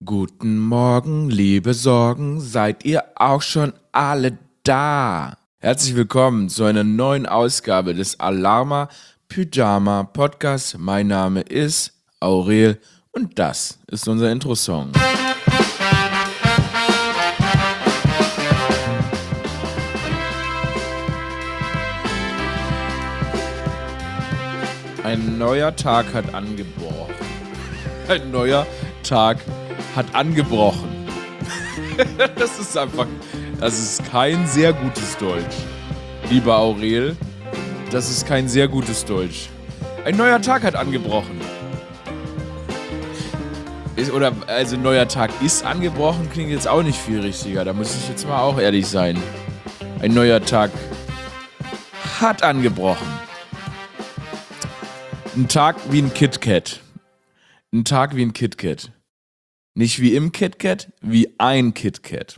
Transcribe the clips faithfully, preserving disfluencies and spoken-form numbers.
Guten Morgen, liebe Sorgen, seid ihr auch schon alle da? Herzlich willkommen zu einer neuen Ausgabe des Alarma Pyjama Podcasts. Mein Name ist Aurel und das ist unser Intro-Song. Ein neuer Tag hat angebrochen. Ein neuer Tag hat angebrochen. Das ist einfach, das ist kein sehr gutes Deutsch. Lieber Aurel, das ist kein sehr gutes Deutsch. Ein neuer Tag hat angebrochen. Ist, oder, also ein neuer Tag ist angebrochen, klingt jetzt auch nicht viel richtiger. Da muss ich jetzt mal auch ehrlich sein. Ein neuer Tag hat angebrochen. Ein Tag wie ein KitKat. Ein Tag wie ein KitKat. Nicht wie im KitKat, wie ein KitKat.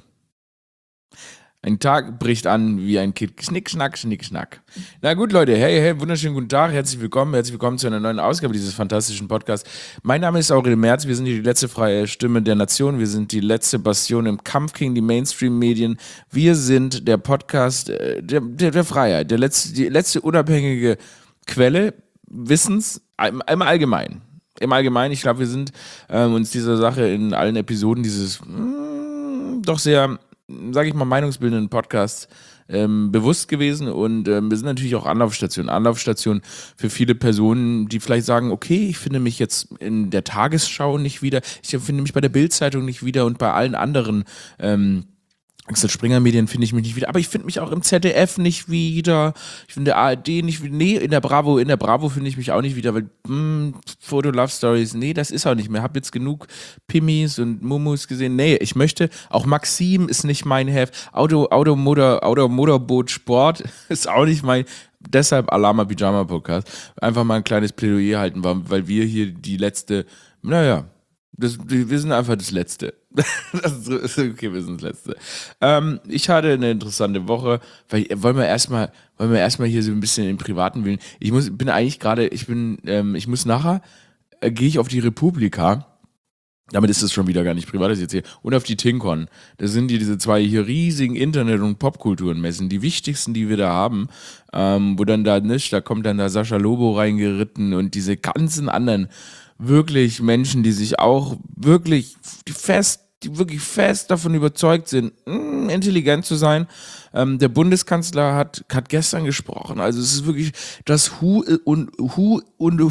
Ein Tag bricht an wie ein Kit. Schnick, schnack, schnick, schnack. Na gut, Leute, hey, hey, wunderschönen guten Tag. Herzlich willkommen, herzlich willkommen zu einer neuen Ausgabe dieses fantastischen Podcasts. Mein Name ist Aurel Merz. Wir sind hier die letzte freie Stimme der Nation. Wir sind die letzte Bastion im Kampf gegen die Mainstream-Medien. Wir sind der Podcast äh, der, der, der Freiheit, der letzte, die letzte unabhängige Quelle Wissens im, im Allgemeinen. Im Allgemeinen, ich glaube, wir sind ähm, uns dieser Sache in allen Episoden dieses mh, doch sehr, sage ich mal, meinungsbildenden Podcasts ähm, bewusst gewesen und ähm, wir sind natürlich auch Anlaufstation. Anlaufstation für viele Personen, die vielleicht sagen, okay, ich finde mich jetzt in der Tagesschau nicht wieder, ich finde mich bei der Bild-Zeitung nicht wieder und bei allen anderen ähm, Axel Springer Medien finde ich mich nicht wieder, aber ich finde mich auch im Z D F nicht wieder, ich finde der A R D nicht wieder, nee, in der Bravo, in der Bravo finde ich mich auch nicht wieder, weil, mh, Foto Love Stories, nee, das ist auch nicht mehr, hab jetzt genug Pimmis und Mumus gesehen, nee, ich möchte, auch Maxim ist nicht mein Heft, Auto, Auto, Motor, Auto, Motorboot, Sport ist auch nicht mein, deshalb Alarma Pyjama Podcast, einfach mal ein kleines Plädoyer halten, weil wir hier die letzte, naja, Das, wir sind einfach das Letzte. Das ist okay, wir sind das Letzte. Ähm, ich hatte eine interessante Woche, weil wollen wir erstmal, wollen wir erstmal hier so ein bisschen im Privaten wählen. Ich muss, bin eigentlich gerade, ich bin, ähm, ich muss nachher, äh, gehe ich auf die Republika. Damit ist es schon wieder gar nicht privat, das jetzt hier. Und auf die Tinkon. Das sind die, diese zwei hier riesigen Internet- und Popkulturenmessen, die wichtigsten, die wir da haben. Ähm, wo dann da nicht, da kommt dann da Sascha Lobo reingeritten und diese ganzen anderen wirklich Menschen, die sich auch wirklich die fest, die wirklich fest davon überzeugt sind, mh, intelligent zu sein. Ähm, der Bundeskanzler hat, hat gestern gesprochen. Also es ist wirklich das Hu und Hu und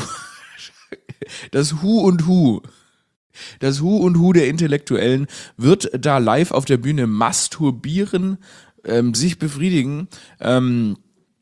das Hu und Hu. Das Hu und Hu der Intellektuellen wird da live auf der Bühne masturbieren, ähm, sich befriedigen, ähm,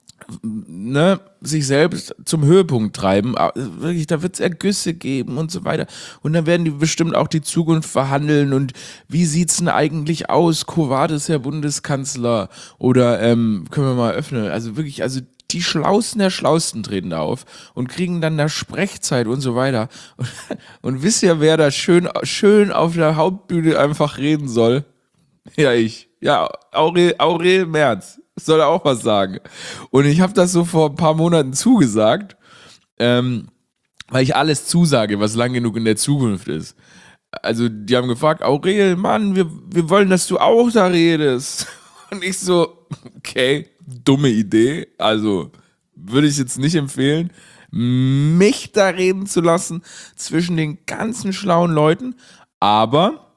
ne, sich selbst zum Höhepunkt treiben. Wirklich, da wird es Ergüsse geben und so weiter. Und dann werden die bestimmt auch die Zukunft verhandeln. Und wie sieht's denn eigentlich aus? Quo vadis, Herr Bundeskanzler? Oder ähm, können wir mal öffnen? Also wirklich, also die Schlausten der Schlausten treten da auf und kriegen dann da Sprechzeit und so weiter. Und, und wisst ihr, wer da schön, schön auf der Hauptbühne einfach reden soll? Ja, ich. Ja, Aurel, Aurel Merz. Soll er auch was sagen. Und ich habe das so vor ein paar Monaten zugesagt, ähm, weil ich alles zusage, was lang genug in der Zukunft ist. Also die haben gefragt, Aurel, Mann, wir, wir wollen, dass du auch da redest. Und ich so, okay, dumme Idee. Also würde ich jetzt nicht empfehlen, mich da reden zu lassen zwischen den ganzen schlauen Leuten. Aber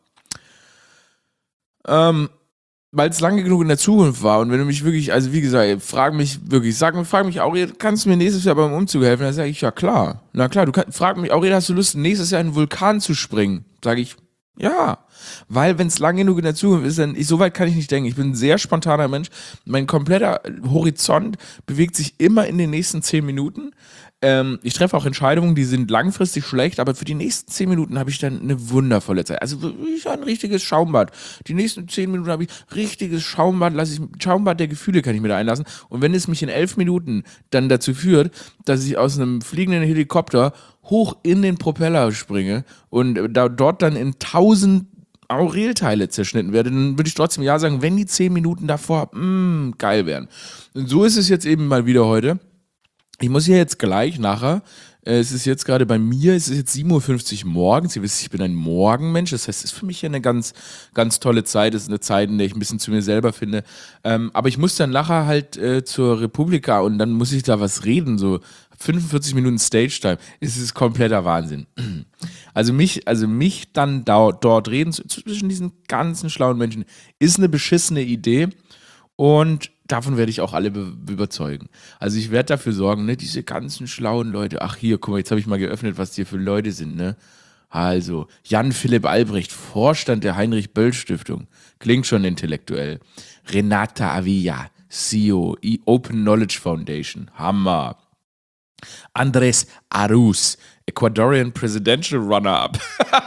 ähm, weil es lange genug in der Zukunft war und wenn du mich wirklich, also wie gesagt, frag mich wirklich, sag mir, frag mich, Aurel, kannst du mir nächstes Jahr beim Umzug helfen? Dann sage ich, ja klar, na klar, du kannst, frag mich, Aurel, hast du Lust, nächstes Jahr in einen Vulkan zu springen? Sage ich, ja, weil wenn es lang genug in der Zukunft ist, dann, ich, so weit kann ich nicht denken, ich bin ein sehr spontaner Mensch, mein kompletter Horizont bewegt sich immer in den nächsten zehn Minuten. Ähm, ich treffe auch Entscheidungen, die sind langfristig schlecht, aber für die nächsten zehn Minuten habe ich dann eine wundervolle Zeit. Also wirklich ein richtiges Schaumbad. Die nächsten zehn Minuten habe ich richtiges Schaumbad, lasse ich, Schaumbad der Gefühle kann ich mir da einlassen. Und wenn es mich in elf Minuten dann dazu führt, dass ich aus einem fliegenden Helikopter hoch in den Propeller springe und da, dort dann in tausend Aurelteile zerschnitten werde, dann würde ich trotzdem ja sagen, wenn die zehn Minuten davor mh, geil wären. Und so ist es jetzt eben mal wieder heute. Ich muss hier jetzt gleich nachher Äh, es ist jetzt gerade bei mir, es ist jetzt sieben Uhr fünfzig morgens. Ihr wisst, ich bin ein Morgenmensch. Das heißt, es ist für mich hier eine ganz, ganz tolle Zeit. Es ist eine Zeit, in der ich ein bisschen zu mir selber finde. Ähm, aber ich muss dann nachher halt äh, zur Republika und dann muss ich da was reden, so fünfundvierzig Minuten Stage-Time. Es ist kompletter Wahnsinn. Also mich, also mich dann da, dort reden zu- zwischen diesen ganzen schlauen Menschen ist eine beschissene Idee. Und davon werde ich auch alle be überzeugen. Also ich werde dafür sorgen, ne, diese ganzen schlauen Leute, ach hier, guck mal, jetzt habe ich mal geöffnet, was die für Leute sind, ne? Also, Jan Philipp Albrecht, Vorstand der Heinrich-Böll-Stiftung, klingt schon intellektuell. Renata Avilla, C E O, I- Open Knowledge Foundation, Hammer. Andres Arus, Ecuadorian Presidential Runner-Up.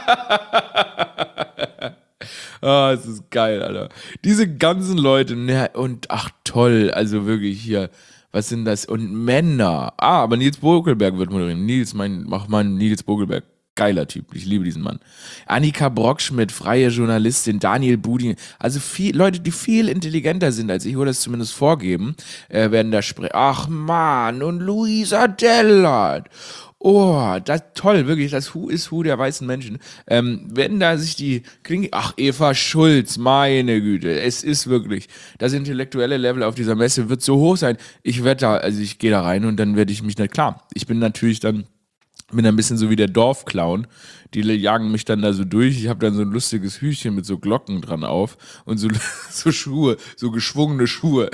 Ah, es ist geil, Alter. Diese ganzen Leute, ne, und ach toll, also wirklich hier, was sind das? Und Männer. Ah, aber Nils Bogelberg wird moderieren. Nils, mein, mach mal Nils Bogelberg. Geiler Typ, ich liebe diesen Mann. Annika Brockschmidt, freie Journalistin, Daniel Budin, also viel, Leute, die viel intelligenter sind als ich, oder das zumindest vorgeben, äh, werden da sprechen. Ach Mann, und Luisa Dellert. Oh, das toll, wirklich, das Who is Who der weißen Menschen. Ähm, wenn da sich die Klinge, ach, Eva Schulz, meine Güte, es ist wirklich, das intellektuelle Level auf dieser Messe wird so hoch sein. Ich werde da, also ich gehe da rein und dann werde ich mich nicht, klar, ich bin natürlich dann, bin ein bisschen so wie der Dorfclown. Die jagen mich dann da so durch. Ich habe dann so ein lustiges Hütchen mit so Glocken dran auf und so, so Schuhe, so geschwungene Schuhe.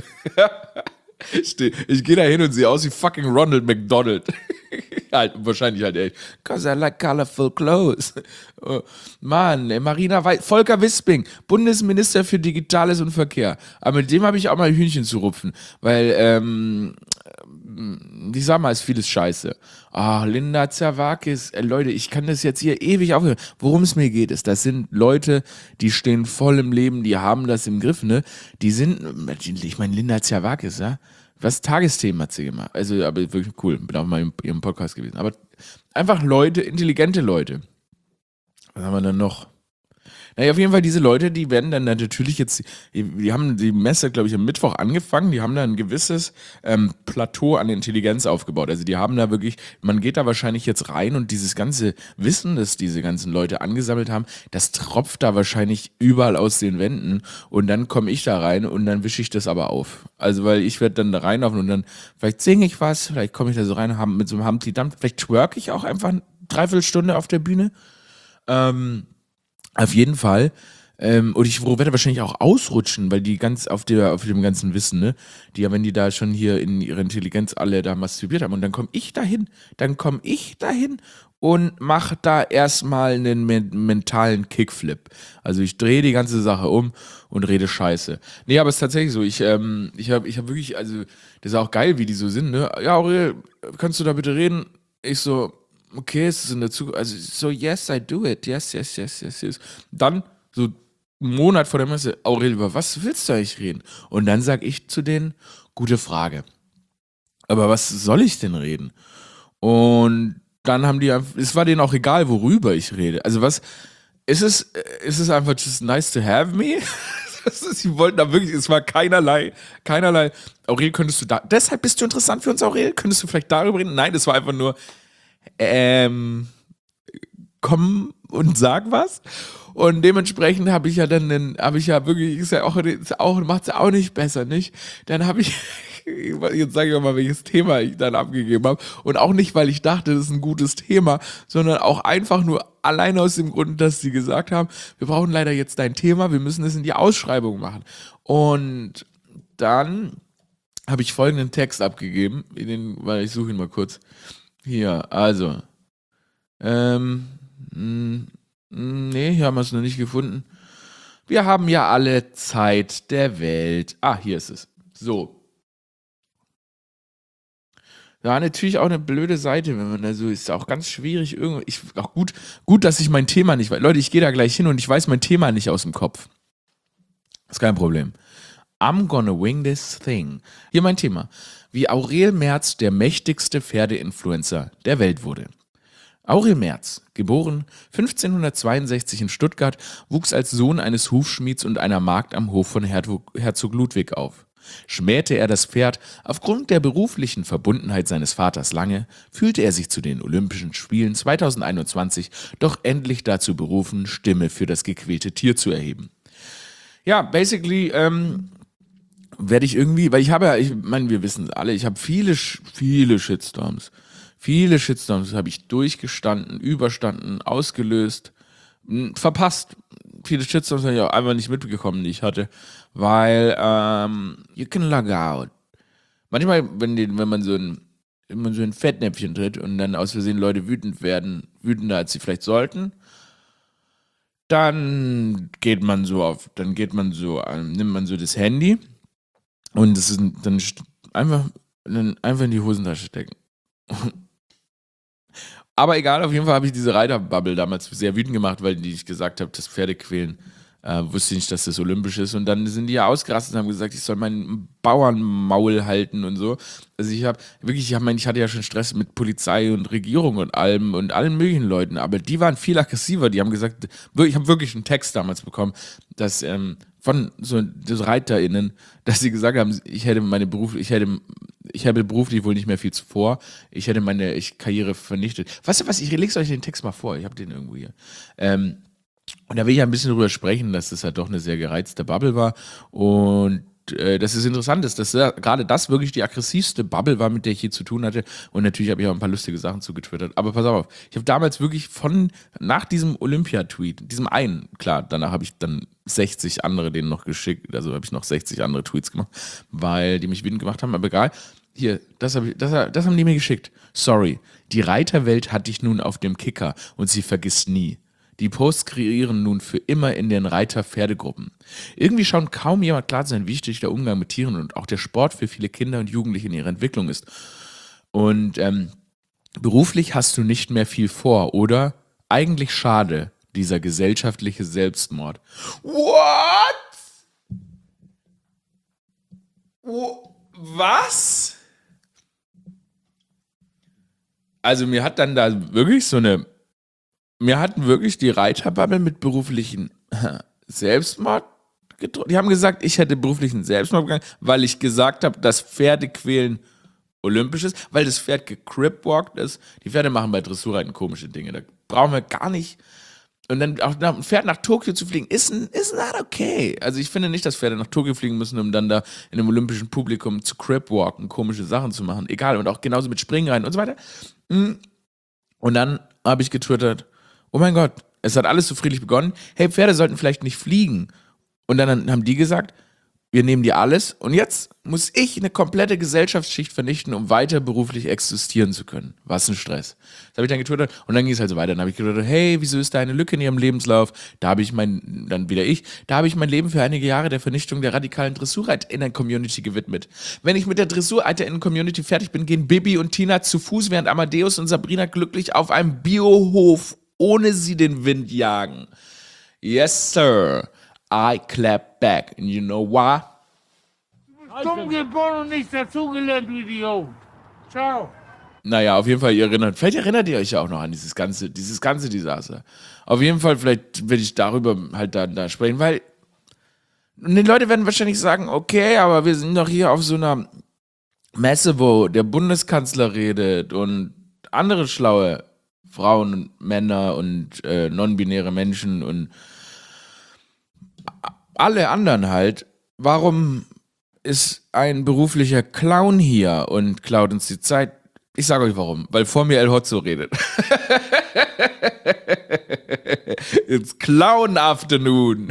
Ich, ich gehe da hin und sehe aus wie fucking Ronald McDonald. Halt, wahrscheinlich halt echt. Cause I like colorful clothes. Oh, Mann, ey, Marina Weiß, Volker Wisping, Bundesminister für Digitales und Verkehr. Aber mit dem habe ich auch mal Hühnchen zu rupfen. Weil, ähm, ich sag mal, ist vieles scheiße. Ah, Linda Zerwakis, äh, Leute, ich kann das jetzt hier ewig aufhören. Worum es mir geht, ist, das sind Leute, die stehen voll im Leben, die haben das im Griff, ne? Die sind, ich meine, Linda Zerwakis, ja? Was Tagesthemen hat sie gemacht? Also, aber wirklich cool, bin auch mal in ihrem Podcast gewesen. Aber einfach Leute, intelligente Leute. Was haben wir denn noch? Naja, auf jeden Fall, diese Leute, die werden dann natürlich jetzt, die haben die Messe, glaube ich, am Mittwoch angefangen, die haben da ein gewisses ähm, Plateau an Intelligenz aufgebaut. Also die haben da wirklich, man geht da wahrscheinlich jetzt rein und dieses ganze Wissen, das diese ganzen Leute angesammelt haben, das tropft da wahrscheinlich überall aus den Wänden und dann komme ich da rein und dann wische ich das aber auf. Also weil ich werde dann da reinlaufen und dann, vielleicht singe ich was, vielleicht komme ich da so rein haben mit so einem Humpty Dumpty, vielleicht twerk ich auch einfach eine Dreiviertelstunde auf der Bühne. Ähm, Auf jeden Fall. Ähm, und ich werde wahrscheinlich auch ausrutschen, weil die ganz auf, der, auf dem ganzen Wissen, ne, die ja, wenn die da schon hier in ihrer Intelligenz alle da masturbiert haben, und dann komme ich dahin, dann komme ich dahin und mache da erstmal einen men mentalen Kickflip. Also ich drehe die ganze Sache um und rede Scheiße. Nee, aber es ist tatsächlich so, ich, ähm, ich habe ich hab wirklich, also das ist auch geil, wie die so sind, ne? Ja, Aurel, kannst du da bitte reden? Ich so, okay, es ist in der Zukunft, also so, yes, I do it, yes, yes, yes, yes, yes. Dann, so einen Monat vor der Messe, Aurel, über was willst du eigentlich reden? Und dann sag ich zu denen, gute Frage. Aber was soll ich denn reden? Und dann haben die, einfach- es war denen auch egal, worüber ich rede. Also was, ist es, ist es einfach just nice to have me? Das ist, sie wollten da wirklich, es war keinerlei, keinerlei, Aurel, könntest du da, deshalb bist du interessant für uns, Aurel? Könntest du vielleicht darüber reden? Nein, es war einfach nur, ähm, komm und sag was. Und dementsprechend habe ich ja dann, habe ich ja wirklich, ist ja auch, ist auch macht es ja auch nicht besser, nicht? Dann habe ich, jetzt sage ich mal, welches Thema ich dann abgegeben habe. Und auch nicht, weil ich dachte, das ist ein gutes Thema, sondern auch einfach nur allein aus dem Grund, dass sie gesagt haben, wir brauchen leider jetzt dein Thema, wir müssen es in die Ausschreibung machen. Und dann habe ich folgenden Text abgegeben, in den, weil ich suche ihn mal kurz. Hier, also, ähm, mh, nee, hier haben wir es noch nicht gefunden. Wir haben ja alle Zeit der Welt. Ah, hier ist es. So. Ja, natürlich auch eine blöde Seite, wenn man da so ist. Auch ganz schwierig irgendwie. Ich, auch gut, gut, dass ich mein Thema nicht weiß. Leute, ich gehe da gleich hin und ich weiß mein Thema nicht aus dem Kopf. Ist kein Problem. I'm gonna wing this thing. Hier mein Thema. Wie Aurel Merz der mächtigste Pferdeinfluencer der Welt wurde. Aurel Merz, geboren fünfzehnhundertzweiundsechzig in Stuttgart, wuchs als Sohn eines Hufschmieds und einer Magd am Hof von Herzog Ludwig auf. Schmähte er das Pferd aufgrund der beruflichen Verbundenheit seines Vaters lange, fühlte er sich zu den Olympischen Spielen zweitausendeinundzwanzig doch endlich dazu berufen, Stimme für das gequälte Tier zu erheben. Ja, basically, ähm, werde ich irgendwie, weil ich habe ja, ich meine, wir wissen es alle, ich habe viele, viele Shitstorms. Viele Shitstorms habe ich durchgestanden, überstanden, ausgelöst, mh, verpasst. Viele Shitstorms habe ich auch einfach nicht mitbekommen, die ich hatte, weil ähm, you can log out. Manchmal, wenn, die, wenn man so ein wenn man so ein Fettnäpfchen tritt und dann aus Versehen Leute wütend werden, wütender als sie vielleicht sollten, dann geht man so auf, dann geht man so, ähm, nimmt man so das Handy und das ist dann einfach, dann einfach in die Hosentasche stecken. Aber egal, auf jeden Fall habe ich diese Reiterbubble damals sehr wütend gemacht, weil die ich gesagt habe, das Pferdequälen, äh, wusste ich nicht, dass das olympisch ist. Und dann sind die ja ausgerastet und haben gesagt, ich soll mein Bauernmaul halten und so. Also ich habe wirklich, ich, hab mein, ich hatte ja schon Stress mit Polizei und Regierung und allem und allen möglichen Leuten, aber die waren viel aggressiver. Die haben gesagt, ich habe wirklich einen Text damals bekommen, dass ähm, von so, so ReiterInnen, dass sie gesagt haben, ich hätte meine Beruf, ich hätte ich habe beruflich wohl nicht mehr viel zuvor. Ich hätte meine ich, Karriere vernichtet. Weißt du was, ich lege euch den Text mal vor. Ich habe den irgendwo hier. Ähm, und da will ich ja ein bisschen drüber sprechen, dass das halt doch eine sehr gereizte Bubble war. Und äh, dass es interessant ist, dass ja, gerade das wirklich die aggressivste Bubble war, mit der ich je zu tun hatte. Und natürlich habe ich auch ein paar lustige Sachen zugetwittert. Aber pass auf, ich habe damals wirklich von, nach diesem Olympia-Tweet, diesem einen, klar, danach habe ich dann sechzig andere denen noch geschickt, also habe ich noch sechzig andere Tweets gemacht, weil die mich wütend gemacht haben, aber egal. Hier, das, hab ich, das, das haben die mir geschickt. Sorry, die Reiterwelt hat dich nun auf dem Kicker und sie vergisst nie. Die Posts kreieren nun für immer in den Reiter-Pferdegruppen. Irgendwie schaut kaum jemand klar sein, wie wichtig der Umgang mit Tieren und auch der Sport für viele Kinder und Jugendliche in ihrer Entwicklung ist. Und ähm, beruflich hast du nicht mehr viel vor, oder? Eigentlich schade, dieser gesellschaftliche Selbstmord. What? Was? Also mir hat dann da wirklich so eine, mir hatten wirklich die Reiterbubble mit beruflichen Selbstmord gedroht. Die haben gesagt, ich hätte beruflichen Selbstmord begangen, weil ich gesagt habe, dass Pferdequälen olympisch ist, weil das Pferd gecripwalkt ist. Die Pferde machen bei Dressurreiten komische Dinge. Da brauchen wir gar nicht. Und dann auch ein Pferd nach Tokio zu fliegen, ist, ist not okay. Also ich finde nicht, dass Pferde nach Tokio fliegen müssen, um dann da in einem olympischen Publikum zu cripwalken, komische Sachen zu machen. Egal, und auch genauso mit Springreiten und so weiter. Und dann habe ich getwittert, oh mein Gott, es hat alles so friedlich begonnen. Hey, Pferde sollten vielleicht nicht fliegen. Und dann haben die gesagt, wir nehmen dir alles und jetzt muss ich eine komplette Gesellschaftsschicht vernichten, um weiter beruflich existieren zu können. Was ein Stress. Das habe ich dann getwittert und dann ging es halt so weiter. Dann habe ich getwittert, hey, wieso ist da eine Lücke in ihrem Lebenslauf? Da habe ich mein, dann wieder ich, da habe ich mein Leben für einige Jahre der Vernichtung der radikalen DressurreiterInnen-Community gewidmet. Wenn ich mit der DressurreiterInnen-Community fertig bin, gehen Bibi und Tina zu Fuß, während Amadeus und Sabrina glücklich auf einem Biohof ohne sie den Wind jagen. Yes, sir. I clap back. And you know why? Dumm geboren und nichts dazugelernt, du Idiot. Ciao. Naja, auf jeden Fall, ihr erinnert, vielleicht erinnert ihr euch ja auch noch an dieses ganze, dieses ganze Desaster. Auf jeden Fall, vielleicht werde ich darüber halt da, da sprechen, weil und die Leute werden wahrscheinlich sagen, okay, aber wir sind doch hier auf so einer Messe, wo der Bundeskanzler redet und andere schlaue Frauen und Männer und äh, non-binäre Menschen und alle anderen halt. Warum ist ein beruflicher Clown hier und klaut uns die Zeit? Ich sage euch warum. Weil vor mir El Hotzo redet. It's Clown Afternoon.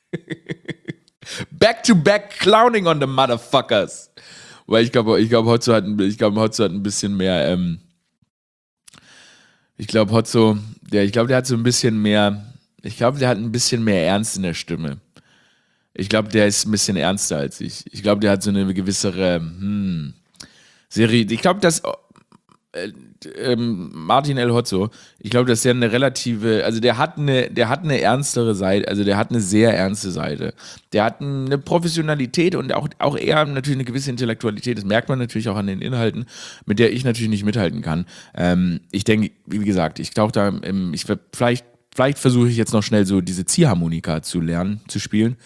Back to back clowning on the motherfuckers. Weil ich glaube, ich glaube, Hotzo hat, ich glaube, Hotzo hat ein bisschen mehr, ähm, ich glaube, Hotzo, der, ich glaube, der hat so ein bisschen mehr, ich glaube, der hat ein bisschen mehr Ernst in der Stimme. Ich glaube, der ist ein bisschen ernster als ich. Ich glaube, der hat so eine gewissere hm, Serie. Ich glaube, dass äh, ähm, Martin El Hotzo, ich glaube, dass der eine relative, also der hat eine, der hat eine ernstere Seite, also der hat eine sehr ernste Seite. Der hat eine Professionalität und auch, auch eher natürlich eine gewisse Intellektualität. Das merkt man natürlich auch an den Inhalten, mit der ich natürlich nicht mithalten kann. Ähm, ich denke, wie gesagt, ich tauche da, im, ich vielleicht, vielleicht versuche ich jetzt noch schnell so diese Ziehharmonika zu lernen, zu spielen.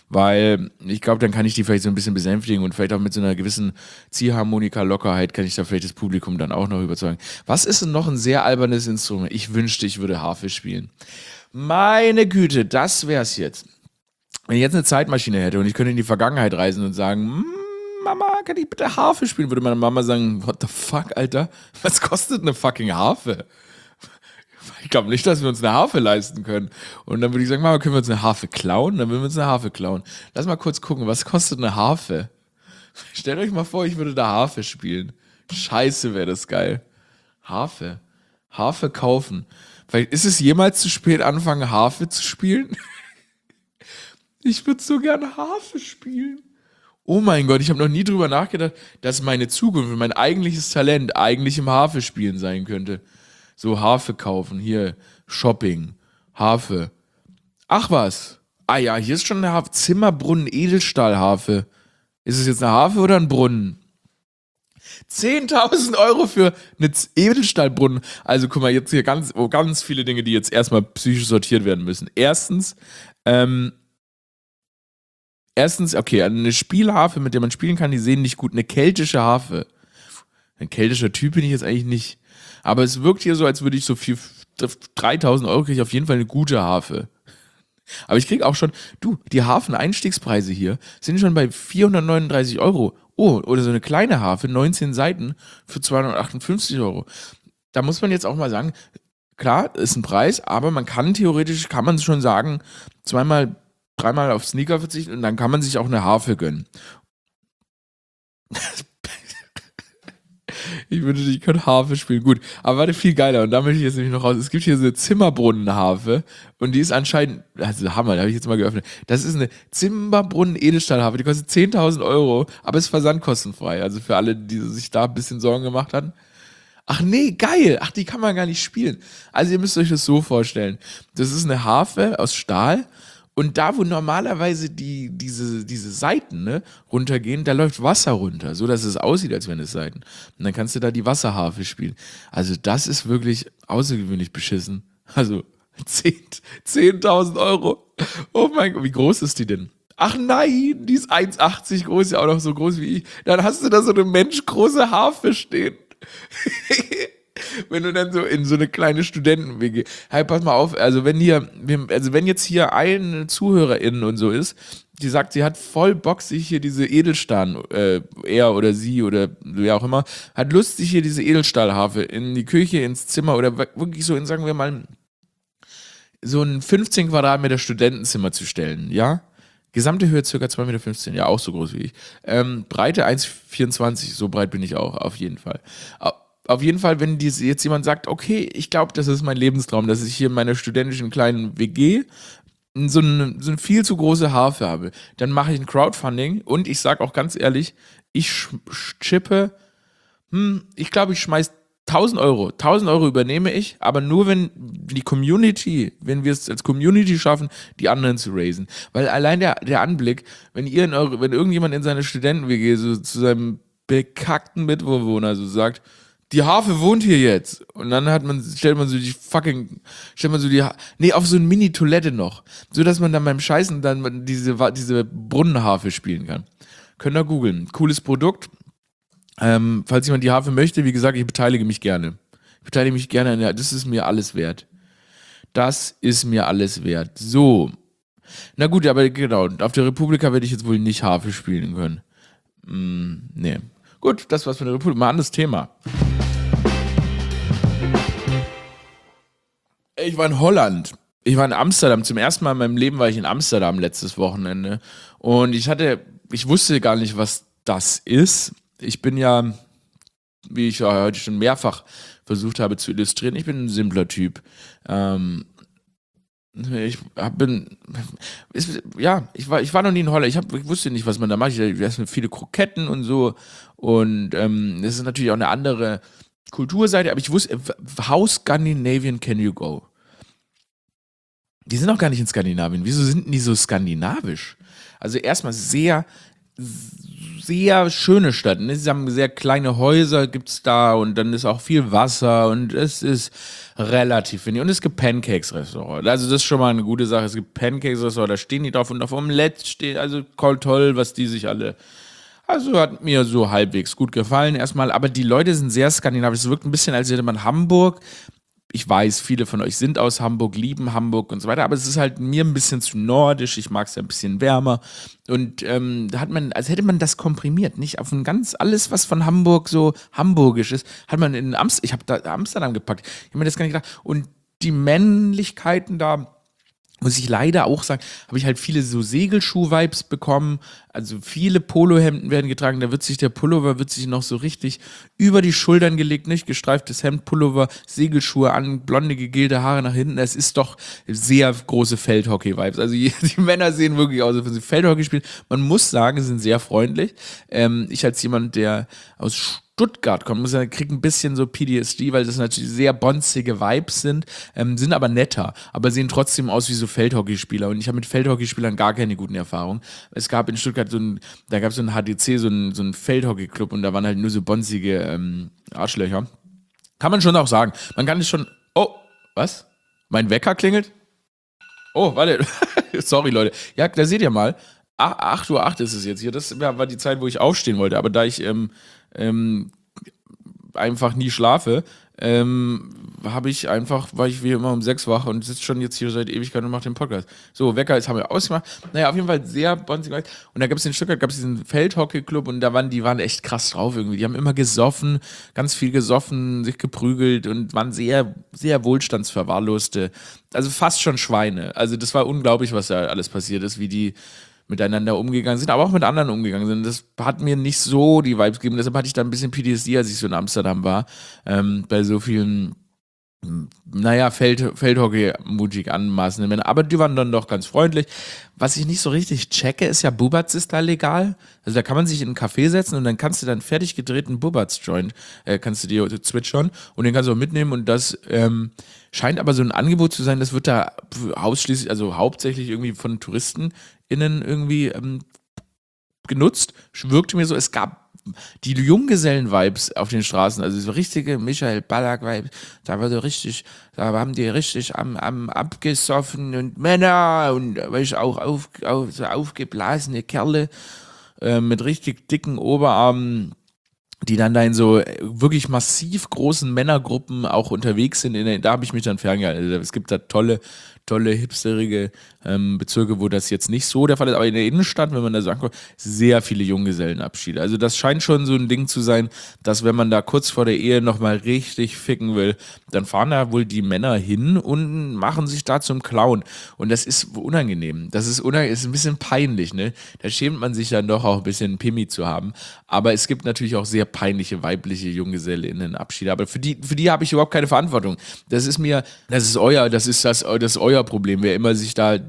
Weil ich glaube, dann kann ich die vielleicht so ein bisschen besänftigen und vielleicht auch mit so einer gewissen Ziehharmonika-Lockerheit kann ich da vielleicht das Publikum dann auch noch überzeugen. Was ist denn noch ein sehr albernes Instrument? Ich wünschte, ich würde Harfe spielen. Meine Güte, das wär's jetzt. Wenn ich jetzt eine Zeitmaschine hätte und ich könnte in die Vergangenheit reisen und sagen, "Mm, Mama, kann ich bitte Harfe spielen?" Würde meine Mama sagen, what the fuck, Alter? Was kostet eine fucking Harfe? Ich glaube nicht, dass wir uns eine Harfe leisten können. Und dann würde ich sagen, Mama, können wir uns eine Harfe klauen? Dann würden wir uns eine Harfe klauen. Lass mal kurz gucken, was kostet eine Harfe? Stellt euch mal vor, ich würde da Harfe spielen. Scheiße, wäre das geil. Harfe. Harfe kaufen. Vielleicht ist es jemals zu spät, anfangen, Harfe zu spielen? Ich würde so gerne Harfe spielen. Oh mein Gott, ich habe noch nie drüber nachgedacht, dass meine Zukunft, mein eigentliches Talent eigentlich im Harfe spielen sein könnte. So Harfe kaufen, hier Shopping, Harfe. Ach was. Ah ja, hier ist schon eine Harfe. Zimmerbrunnen Edelstahlharfe. Ist es jetzt eine Harfe oder ein Brunnen? zehntausend Euro für eine Z- Edelstahlbrunnen. Also guck mal, jetzt hier ganz, oh, ganz viele Dinge, die jetzt erstmal psychisch sortiert werden müssen. Erstens, ähm, erstens, okay, eine Spielharfe, mit der man spielen kann, die sehen nicht gut. Eine keltische Harfe. Ein keltischer Typ bin ich jetzt eigentlich nicht. Aber es wirkt hier so, als würde ich so viel, dreitausend Euro kriege ich auf jeden Fall eine gute Harfe. Aber ich kriege auch schon, du, die Harfen-Einstiegspreise hier sind schon bei vierhundertneununddreißig Euro. Oh, oder so eine kleine Harfe, neunzehn Seiten für zweihundertachtundfünfzig Euro. Da muss man jetzt auch mal sagen, klar, ist ein Preis, aber man kann theoretisch, kann man schon sagen, zweimal, dreimal auf Sneaker verzichten und dann kann man sich auch eine Harfe gönnen. Ich wünschte, ich könnte Harfe spielen. Gut, aber warte, viel geiler. Und da möchte ich jetzt nämlich noch raus. Es gibt hier so eine Zimmerbrunnenharfe und die ist anscheinend, also Hammer, da habe ich jetzt mal geöffnet. Das ist eine Zimmerbrunnen-Edelstahlharfe, die kostet zehntausend Euro, aber ist versandkostenfrei. Also für alle, die sich da ein bisschen Sorgen gemacht hatten. Ach nee, geil. Ach, die kann man gar nicht spielen. Also ihr müsst euch das so vorstellen. Das ist eine Harfe aus Stahl. Und da, wo normalerweise die, diese, diese Seiten ne, runtergehen, da läuft Wasser runter, so dass es aussieht, als wären es Seiten. Und dann kannst du da die Wasserharfe spielen. Also das ist wirklich außergewöhnlich beschissen. Also zehntausend Euro. Oh mein Gott, wie groß ist die denn? Ach nein, die ist eins achtzig groß, ja auch noch so groß wie ich. Dann hast du da so eine menschgroße Harfe stehen. Wenn du dann so in so eine kleine Studenten-W G, hey, pass mal auf, also wenn hier, also wenn jetzt hier eine Zuhörerin und so ist, die sagt, sie hat voll Bock, sich hier diese Edelstahl, äh, er oder sie oder wer auch immer, hat Lust, sich hier diese Edelstahlharfe in die Küche, ins Zimmer oder wirklich so in, sagen wir mal, so ein fünfzehn Quadratmeter Studentenzimmer zu stellen, ja? Gesamte Höhe ca. zwei Komma fünfzehn Meter, ja, auch so groß wie ich. Ähm, Breite eins Komma vierundzwanzig, so breit bin ich auch, auf jeden Fall. Auf jeden Fall, wenn dies jetzt jemand sagt, okay, ich glaube, das ist mein Lebenstraum, dass ich hier in meiner studentischen kleinen W G so eine, so eine viel zu große Harfe habe, dann mache ich ein Crowdfunding und ich sage auch ganz ehrlich, ich sch- chippe, hm, ich glaube, ich schmeiß tausend Euro. tausend Euro übernehme ich, aber nur, wenn die Community, wenn wir es als Community schaffen, die anderen zu raisen. Weil allein der, der Anblick, wenn ihr in eure, wenn irgendjemand in seiner Studenten-W G so zu seinem bekackten Mitbewohner so sagt, die Harfe wohnt hier jetzt. Und dann hat man, stellt man so die fucking, stellt man so die, nee, auf so eine Mini-Toilette noch. So, dass man dann beim Scheißen dann diese, diese Brunnenharfe spielen kann. Könnt ihr googeln. Cooles Produkt. Ähm, falls jemand die Harfe möchte, wie gesagt, ich beteilige mich gerne. Ich beteilige mich gerne an der, das ist mir alles wert. Das ist mir alles wert. So. Na gut, aber genau, auf der Republika werde ich jetzt wohl nicht Harfe spielen können. Mm, nee. Gut, das war's von der Republika. Mal anderes Thema. Ich war in Holland. Ich war in Amsterdam. Zum ersten Mal in meinem Leben war ich in Amsterdam letztes Wochenende. Und ich hatte, ich wusste gar nicht, was das ist. Ich bin ja, wie ich ja heute schon mehrfach versucht habe zu illustrieren, ich bin ein simpler Typ. Ähm, ich hab, bin, ist, ja, ich war, ich war noch nie in Holland. Ich, hab, ich wusste nicht, was man da macht. Ich esse viele Kroketten und so. Und ähm, das ist natürlich auch eine andere Kulturseite. Aber ich wusste, how Scandinavian can you go? Die sind auch gar nicht in Skandinavien. Wieso sind die so skandinavisch? Also erstmal sehr, sehr schöne Stadt. Ne? Sie haben sehr kleine Häuser, gibt's da und dann ist auch viel Wasser und es ist relativ wenig. Und es gibt Pancakes-Restaurant. Also das ist schon mal eine gute Sache. Es gibt Pancakes-Restaurant, da stehen die drauf und auf Omelette steht, also toll, was die sich alle. Also hat mir so halbwegs gut gefallen erstmal, aber die Leute sind sehr skandinavisch. Es wirkt ein bisschen, als hätte man Hamburg. Ich weiß, viele von euch sind aus Hamburg, lieben Hamburg und so weiter, aber es ist halt mir ein bisschen zu nordisch, ich mag es ja ein bisschen wärmer und ähm, da hat man, als hätte man das komprimiert, nicht auf ein ganz, alles was von Hamburg so hamburgisch ist, hat man in Amsterdam, ich habe da Amsterdam gepackt, ich habe mir das gar nicht gedacht und die Männlichkeiten da, muss ich leider auch sagen, habe ich halt viele so Segelschuh-Vibes bekommen. Also viele Polohemden werden getragen. Da wird sich der Pullover wird sich noch so richtig über die Schultern gelegt, nicht gestreiftes Hemd, Pullover, Segelschuhe an, blonde gegelte Haare nach hinten. Es ist doch sehr große Feldhockey-Vibes. Also die, die Männer sehen wirklich aus, als wenn sie Feldhockey spielen. Man muss sagen, sie sind sehr freundlich. Ähm, ich als jemand, der aus Stuttgart kommt, muss sagen, kriegt ein bisschen so P T S D, weil das natürlich sehr bonzige Vibes sind, ähm, sind aber netter, aber sehen trotzdem aus wie so Feldhockeyspieler und ich habe mit Feldhockeyspielern gar keine guten Erfahrungen. Es gab in Stuttgart so ein, da gab es so ein H D C, so ein, so ein Feldhockeyclub und da waren halt nur so bonzige ähm, Arschlöcher. Kann man schon auch sagen. Man kann es schon, oh, was? Mein Wecker klingelt? Oh, warte, sorry Leute. Ja, da seht ihr mal, acht Uhr acht ist es jetzt hier, das war die Zeit, wo ich aufstehen wollte, aber da ich ähm, ähm, einfach nie schlafe, ähm, habe ich einfach, war ich wie immer um sechs wach und sitze schon jetzt hier seit Ewigkeit und mache den Podcast. So, Wecker, jetzt haben wir ausgemacht. Naja, auf jeden Fall sehr bonzig. Und da gab es in Stuttgart, gab es diesen Feldhockey-Club und da waren, die waren echt krass drauf irgendwie. Die haben immer gesoffen, ganz viel gesoffen, sich geprügelt und waren sehr, sehr wohlstandsverwahrloste. Also fast schon Schweine. Also das war unglaublich, was da alles passiert ist, wie die miteinander umgegangen sind, aber auch mit anderen umgegangen sind. Das hat mir nicht so die Vibes gegeben. Deshalb hatte ich da ein bisschen P T S D, als ich so in Amsterdam war. Ähm, bei so vielen, naja, Feld, Feldhockey mutig anmaßende Männer. Aber die waren dann doch ganz freundlich. Was ich nicht so richtig checke, ist ja, Bubatz ist da legal. Also da kann man sich in einen Café setzen und dann kannst du dann fertig gedrehten Bubatz-Joint, äh, kannst du dir zwitschern und den kannst du auch mitnehmen und das ähm, scheint aber so ein Angebot zu sein, das wird da ausschließlich, also hauptsächlich irgendwie von TouristInnen irgendwie ähm, genutzt. Wirkte mir so, es gab die Junggesellen-Vibes auf den Straßen, also so richtige Michael Ballack-Vibes, da war so richtig, da haben die richtig am, am abgesoffen und Männer und weißt, auch auf, auf, so aufgeblasene Kerle äh, mit richtig dicken Oberarmen, die dann da in so wirklich massiv großen Männergruppen auch unterwegs sind. In der, da habe ich mich dann ferngehalten. Also es gibt da tolle, tolle, hipsterige ähm, Bezirke, wo das jetzt nicht so der Fall ist. Aber in der Innenstadt, wenn man da so anguckt, sehr viele Junggesellenabschiede. Also das scheint schon so ein Ding zu sein, dass wenn man da kurz vor der Ehe nochmal richtig ficken will, dann fahren da wohl die Männer hin und machen sich da zum Clown. Und das ist unangenehm. Das ist, unangenehm, ist ein bisschen peinlich, ne? Da schämt man sich dann doch auch ein bisschen Pimmi zu haben. Aber es gibt natürlich auch sehr peinliche weibliche Junggesellinnenabschiede. Aber für die, für die habe ich überhaupt keine Verantwortung. Das ist mir, das ist euer, das ist das, das ist euer Problem. Wer immer sich da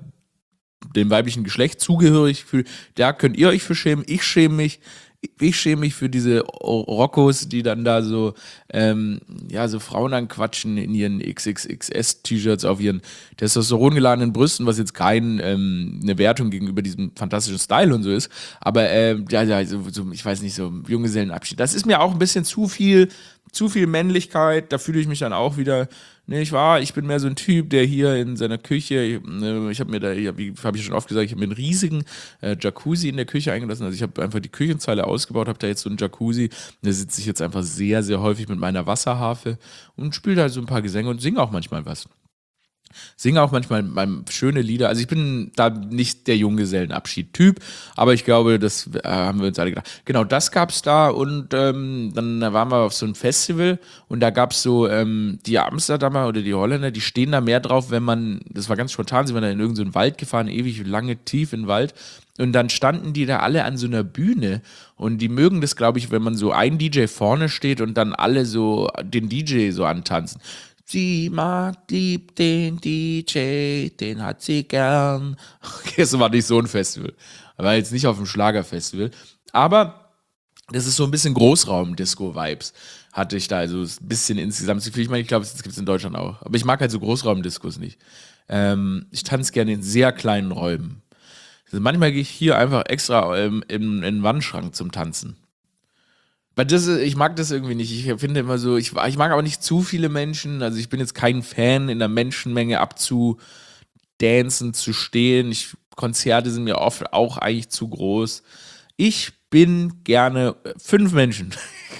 dem weiblichen Geschlecht zugehörig fühlt, da könnt ihr euch für schämen. Ich schäme mich. Ich schäme mich für diese Rockos, die dann da so, ähm, ja, so Frauen anquatschen in ihren X X X S-T-Shirts auf ihren testosterongeladenen Brüsten, was jetzt keine ähm, eine Wertung gegenüber diesem fantastischen Style und so ist. Aber, ähm, ja, ja, so, so, ich weiß nicht, so Junggesellenabschied. Das ist mir auch ein bisschen zu viel, zu viel Männlichkeit. Da fühle ich mich dann auch wieder. Nee, ich war, ich bin mehr so ein Typ, der hier in seiner Küche, ich, äh, ich habe mir da, wie habe ich schon oft gesagt, ich habe mir einen riesigen äh, Jacuzzi in der Küche eingelassen. Also ich habe einfach die Küchenzeile ausgebaut, habe da jetzt so einen Jacuzzi. Da sitze ich jetzt einfach sehr, sehr häufig mit meiner Wasserharfe und spiele da so ein paar Gesänge und singe auch manchmal was. Singe auch manchmal ähm, schöne Lieder. Also ich bin da nicht der Junggesellenabschied-Typ, aber ich glaube, das äh, haben wir uns alle gedacht. Genau, das gab's da und ähm, dann waren wir auf so einem Festival und da gab's so ähm, die Amsterdamer oder die Holländer, die stehen da mehr drauf, wenn man, das war ganz spontan, sind wir da in irgendeinen so Wald gefahren, ewig lange, tief in den Wald und dann standen die da alle an so einer Bühne und die mögen das, glaube ich, wenn man so ein D J vorne steht und dann alle so den D J so antanzen. Sie mag, liebt den D J, den hat sie gern. Okay, es war nicht so ein Festival. War jetzt nicht auf dem Schlagerfestival. Aber das ist so ein bisschen Großraum-Disco-Vibes. Hatte ich da also ein bisschen insgesamt. Ich meine, ich glaube, das gibt es in Deutschland auch. Aber ich mag halt so Großraum-Discos nicht. Ähm, ich tanze gerne in sehr kleinen Räumen. Also manchmal gehe ich hier einfach extra ähm, in, in den Wandschrank zum Tanzen. Weil das, ist- ich mag das irgendwie nicht. Ich finde immer so, ich, ich mag aber nicht zu viele Menschen. Also ich bin jetzt kein Fan, in der Menschenmenge abzudancen, zu stehen. Ich, Konzerte sind mir oft auch eigentlich zu groß. Ich bin gerne äh, fünf Menschen.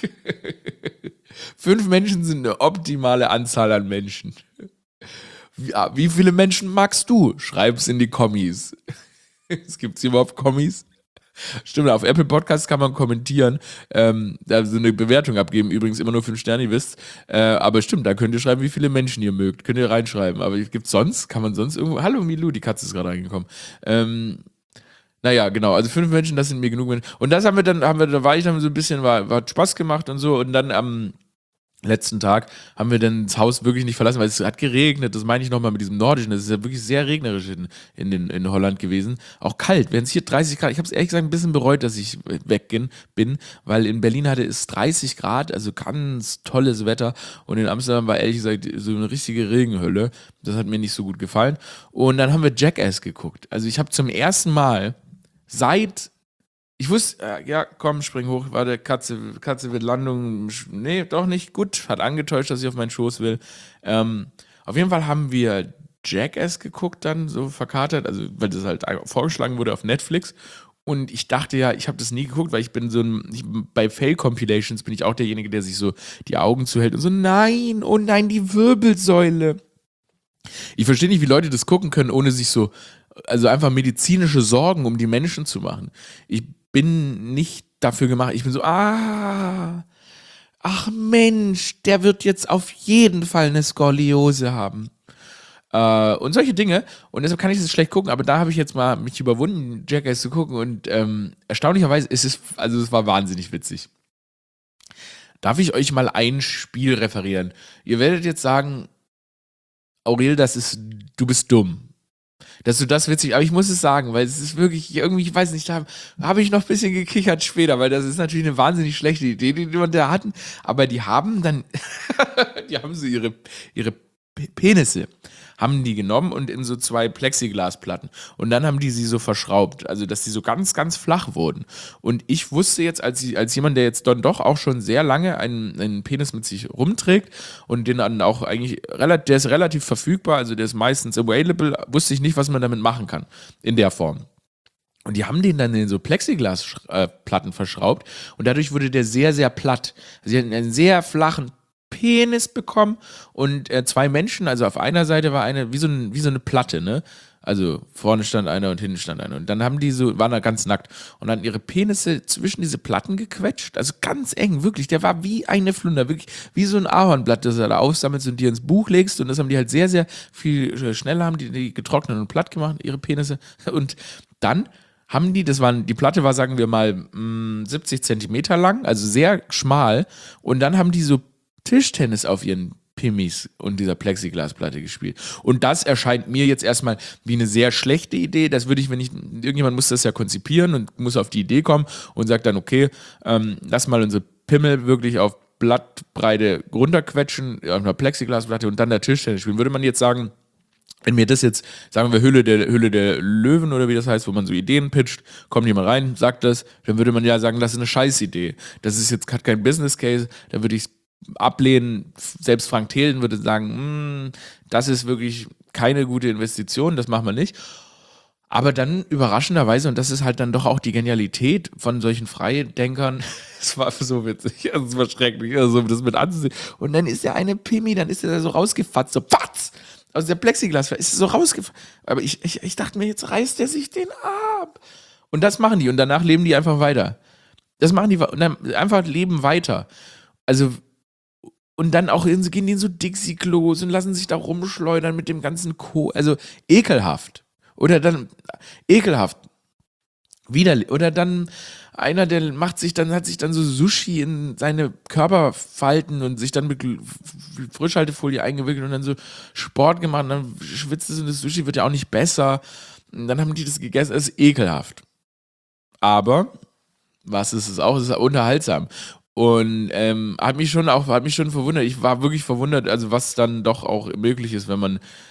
Fünf Menschen sind eine optimale Anzahl an Menschen. Wie, ah, wie viele Menschen magst du? Schreib's in die Kommis. Es gibt überhaupt Kommis? Stimmt, auf Apple Podcasts kann man kommentieren, ähm, da so eine Bewertung abgeben, übrigens immer nur fünf Sterne, ihr wisst. Äh, aber stimmt, da könnt ihr schreiben, wie viele Menschen ihr mögt. Könnt ihr reinschreiben. Aber gibt's sonst? Kann man sonst irgendwo. Hallo Milou, die Katze ist gerade reingekommen. Ähm, naja, genau, also fünf Menschen, das sind mir genug Menschen. Und das haben wir dann, haben wir, da war ich dann so ein bisschen, war, war hat Spaß gemacht und so. Und dann am letzten Tag haben wir dann das Haus wirklich nicht verlassen, weil es hat geregnet. Das meine ich nochmal mit diesem Nordischen. Das ist ja wirklich sehr regnerisch in, in, den, in Holland gewesen. Auch kalt. Wenn es hier dreißig Grad, ich habe es ehrlich gesagt ein bisschen bereut, dass ich weg bin, weil in Berlin hatte es dreißig Grad, also ganz tolles Wetter. Und in Amsterdam war ehrlich gesagt so eine richtige Regenhölle. Das hat mir nicht so gut gefallen. Und dann haben wir Jackass geguckt. Also ich habe zum ersten Mal seit ich wusste, äh, ja, komm, spring hoch, warte, Katze, Katze wird Landung, nee, doch nicht, gut, hat angetäuscht, dass ich auf meinen Schoß will. Ähm, auf jeden Fall haben wir Jackass geguckt dann, so verkatert, also weil das halt vorgeschlagen wurde auf Netflix. Und ich dachte ja, ich habe das nie geguckt, weil ich bin so ein, ich, bei Fail-Compilations bin ich auch derjenige, der sich so die Augen zuhält und so, nein, oh nein, die Wirbelsäule. Ich verstehe nicht, wie Leute das gucken können, ohne sich so, also einfach medizinische Sorgen um die Menschen zu machen. Ich bin nicht dafür gemacht. Ich bin so, ah, ach Mensch, der wird jetzt auf jeden Fall eine Skoliose haben. Äh, und solche Dinge. Und deshalb kann ich das schlecht gucken, aber da habe ich jetzt mal mich überwunden, Jackass zu gucken. Und ähm, erstaunlicherweise ist es, also es war wahnsinnig witzig. Darf ich euch mal ein Spiel referieren? Ihr werdet jetzt sagen, Aurel, das ist, du bist dumm. Dass du das witzig, aber ich muss es sagen, weil es ist wirklich, irgendwie, ich weiß nicht, da habe ich noch ein bisschen gekichert später, weil das ist natürlich eine wahnsinnig schlechte Idee, die wir da hatten, aber die haben dann, die haben so ihre, ihre Penisse, haben die genommen und in so zwei Plexiglasplatten und dann haben die sie so verschraubt, also dass die so ganz, ganz flach wurden. Und ich wusste jetzt, als, ich, als jemand, der jetzt dann doch auch schon sehr lange einen, einen Penis mit sich rumträgt und den dann auch eigentlich, relativ, der ist relativ verfügbar, also der ist meistens available, wusste ich nicht, was man damit machen kann, in der Form. Und die haben den dann in so Plexiglasplatten verschraubt und dadurch wurde der sehr, sehr platt. Sie hatten einen sehr flachen Penis bekommen und äh, zwei Menschen, also auf einer Seite war eine, wie so, ein, wie so eine Platte, ne? Also vorne stand einer und hinten stand einer. Und dann haben die so, waren da ganz nackt und dann ihre Penisse zwischen diese Platten gequetscht, also ganz eng, wirklich. Der war wie eine Flunder, wirklich wie so ein Ahornblatt, das du da aufsammelst und dir ins Buch legst. Und das haben die halt sehr, sehr viel schneller, haben die, die getrocknet und platt gemacht, ihre Penisse. Und dann haben die, das waren, die Platte war, sagen wir mal, mh, siebzig Zentimeter lang, also sehr schmal. Und dann haben die so Tischtennis auf ihren Pimis und dieser Plexiglasplatte gespielt. Und das erscheint mir jetzt erstmal wie eine sehr schlechte Idee. Das würde ich, wenn ich, irgendjemand muss das ja konzipieren und muss auf die Idee kommen und sagt dann, okay, ähm, lass mal unsere Pimmel wirklich auf Blattbreite runterquetschen, auf einer Plexiglasplatte und dann der Tischtennis spielen. Würde man jetzt sagen, wenn mir das jetzt, sagen wir Hülle der, Hülle der Löwen oder wie das heißt, wo man so Ideen pitcht, kommt jemand rein, sagt das, dann würde man ja sagen, das ist eine Scheißidee. Das ist jetzt hat kein Business Case, dann würde ich ablehnen. Selbst Frank Thelen würde sagen, das ist wirklich keine gute Investition, das machen wir nicht. Aber dann überraschenderweise, und das ist halt dann doch auch die Genialität von solchen Freidenkern, es war so witzig, es war schrecklich, also das mit anzusehen. Und dann ist der eine Pimmi, dann ist er so rausgefatzt, so patz! Aus der Plexiglas ist so rausgefatzt. Aber ich, ich, ich dachte mir, jetzt reißt er sich den ab. Und das machen die und danach leben die einfach weiter. Das machen die und dann einfach leben weiter. Also und dann auch in, gehen die in so Dixie-Klos und lassen sich da rumschleudern mit dem ganzen Co. Also ekelhaft. Oder dann ekelhaft. Widerlich. Oder dann einer, der macht sich dann, hat sich dann so Sushi in seine Körperfalten und sich dann mit Frischhaltefolie eingewickelt und dann so Sport gemacht und dann schwitzt es und das Sushi wird ja auch nicht besser. Und dann haben die das gegessen. Das ist ekelhaft. Aber, was ist es auch? Es ist unterhaltsam. Und ähm, hat mich schon auch, hat mich schon verwundert. Ich war wirklich verwundert, also was dann doch auch möglich ist, wenn man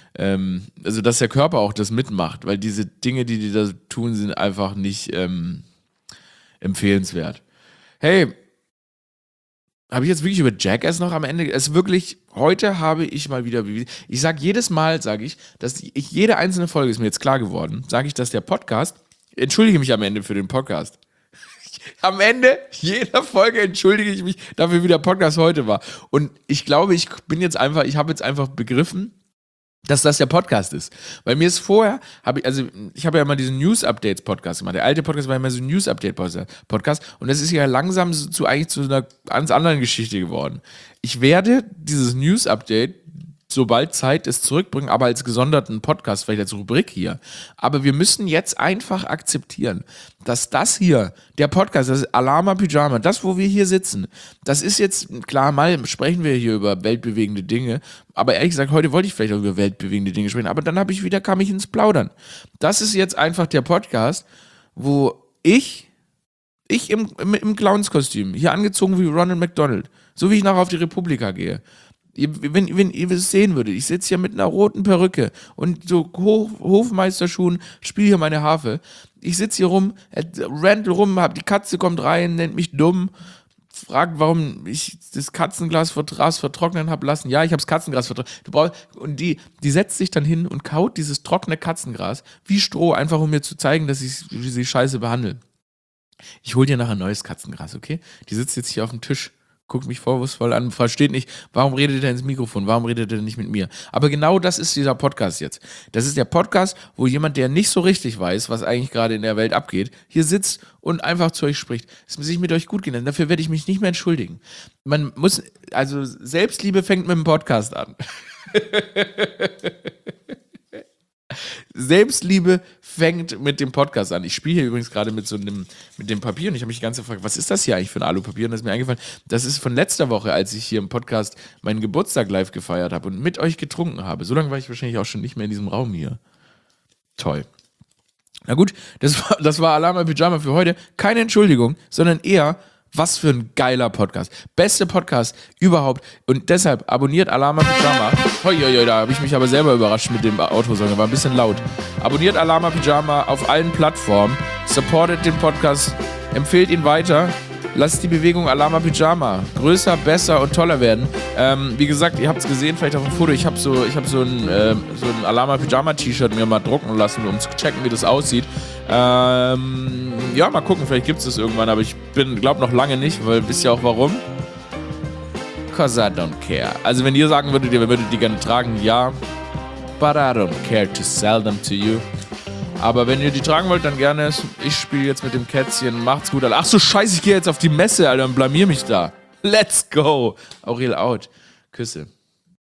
ähm, also dass der Körper auch das mitmacht, weil diese Dinge, die die da tun, sind einfach nicht ähm, empfehlenswert. Hey, habe ich jetzt wirklich über Jackass noch am Ende? Es ist wirklich, heute habe ich mal wieder, ich sage jedes Mal, sage ich, dass ich, jede einzelne Folge ist mir jetzt klar geworden, sage ich, dass der Podcast, entschuldige mich am Ende für den Podcast. Am Ende jeder Folge entschuldige ich mich dafür, wie der Podcast heute war. Und ich glaube, ich bin jetzt einfach, ich habe jetzt einfach begriffen, dass das der Podcast ist. Weil mir ist vorher, habe ich, also ich habe ja mal diesen News-Updates-Podcast gemacht. Der alte Podcast war ja immer so ein News-Update-Podcast und das ist ja langsam zu eigentlich zu einer ganz anderen Geschichte geworden. Ich werde dieses News-Update, sobald Zeit ist, zurückbringen, aber als gesonderten Podcast, vielleicht als Rubrik hier. Aber wir müssen jetzt einfach akzeptieren, dass das hier, der Podcast, das ist Alama Pyjama, das, wo wir hier sitzen, das ist jetzt, klar, mal sprechen wir hier über weltbewegende Dinge, aber ehrlich gesagt, heute wollte ich vielleicht auch über weltbewegende Dinge sprechen, aber dann habe ich wieder, kam ich ins Plaudern. Das ist jetzt einfach der Podcast, wo ich, ich im, im, im Clownskostüm, hier angezogen wie Ronald McDonald, so wie ich nachher auf die Republika gehe, Wenn, wenn ihr es sehen würdet, ich sitze hier mit einer roten Perücke und so Hof, Hofmeisterschuhen, spiele hier meine Harfe. Ich sitze hier rum, randel rum, hab, die Katze kommt rein, nennt mich dumm, fragt, warum ich das Katzenglas vertrocknen habe lassen. Ja, ich habe das Katzengras vertrocknet. Du brauchst, und die, die setzt sich dann hin und kaut dieses trockene Katzengras wie Stroh, einfach um mir zu zeigen, dass ich sie scheiße behandle. Ich hole dir nachher neues Katzengras, okay? Die sitzt jetzt hier auf dem Tisch. Guckt mich vorwurfsvoll an, versteht nicht, warum redet er ins Mikrofon, warum redet er nicht mit mir? Aber genau das ist dieser Podcast jetzt. Das ist der Podcast, wo jemand, der nicht so richtig weiß, was eigentlich gerade in der Welt abgeht, hier sitzt und einfach zu euch spricht. Es muss sich mit euch gut gehen, dafür werde ich mich nicht mehr entschuldigen. Man muss, also Selbstliebe fängt mit dem Podcast an. Selbstliebe fängt mit dem Podcast an. Ich spiele hier übrigens gerade mit so einem, mit dem Papier und ich habe mich die ganze Zeit gefragt, was ist das hier eigentlich für ein Alupapier? Und das ist mir eingefallen, das ist von letzter Woche, als ich hier im Podcast meinen Geburtstag live gefeiert habe und mit euch getrunken habe. So lange war ich wahrscheinlich auch schon nicht mehr in diesem Raum hier. Toll. Na gut, das war, das war Alama Pyjama für heute. Keine Entschuldigung, sondern eher, was für ein geiler Podcast. Beste Podcast überhaupt. Und deshalb abonniert Alama Pyjama. Hoi, hoi, hoi, da habe ich mich aber selber überrascht mit dem Autosong. War ein bisschen laut. Abonniert Alama Pyjama auf allen Plattformen. Supportet den Podcast. Empfehlt ihn weiter. Lasst die Bewegung Alama Pyjama größer, besser und toller werden. Ähm, wie gesagt, ihr habt es gesehen, vielleicht auf dem Foto. Ich habe so, ich hab so ein, äh, so ein Alama Pyjama T-Shirt mir mal drucken lassen, um zu checken, wie das aussieht. Ähm, ja, mal gucken, vielleicht gibt es das irgendwann, aber ich bin, glaube noch lange nicht, weil wisst ihr auch warum? Cause I don't care. Also wenn ihr sagen würdet, ihr würdet die gerne tragen, ja, but I don't care to sell them to you. Aber wenn ihr die tragen wollt, dann gerne. Ich spiele jetzt mit dem Kätzchen. Macht's gut, Alter. Ach so, scheiße, ich gehe jetzt auf die Messe, Alter, und blamier mich da. Let's go. Aurel out. Küsse.